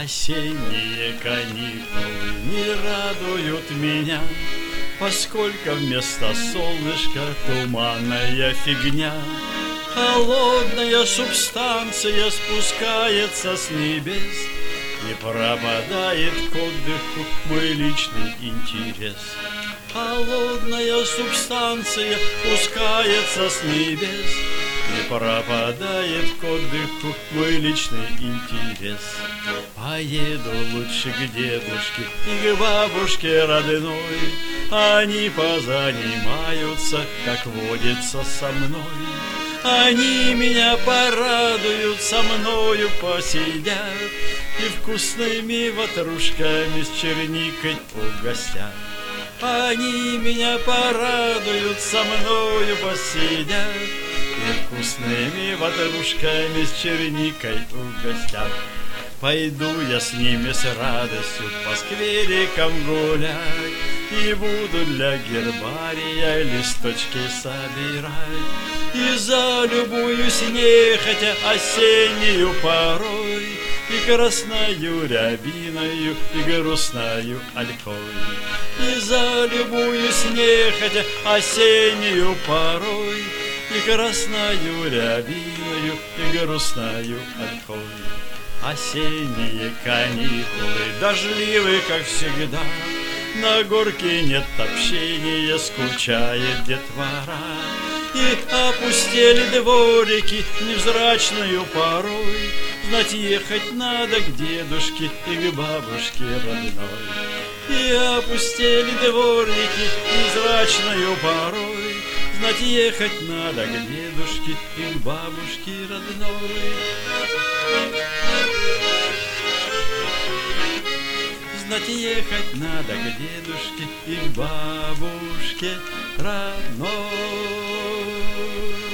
Осенние каникулы не радуют меня, поскольку вместо солнышка туманная фигня. Холодная субстанция спускается с небес, и пропадает к отдыху мой личный интерес. Холодная субстанция спускается с небес, и пропадает к отдыху мой личный интерес. Поеду лучше к дедушке и к бабушке родной, они позанимаются, как водится, со мной. Они меня порадуют, со мною посидят и вкусными ватрушками с черникой угостят. Они меня порадуют, со мною посидят и вкусными ватрушками с черникой угостят. Пойду я с ними с радостью по скверикам гулять, и буду для гербария листочки собирать. И залюбуюсь нехотя осеннюю порой, и красною рябиною, и грустною олькой. И залюбуюсь нехотя осеннюю порой, и красною рябиною, и грустною олькой. Осенние каникулы дождливы, как всегда, на горке нет общения, скучает детвора. И опустели дворики невзрачную порой, знать ехать надо к дедушке и к бабушке родной. И опустели дворики невзрачную порой, знать ехать надо к дедушке и к бабушке родной. Знать ехать надо к дедушке и к бабушке родной.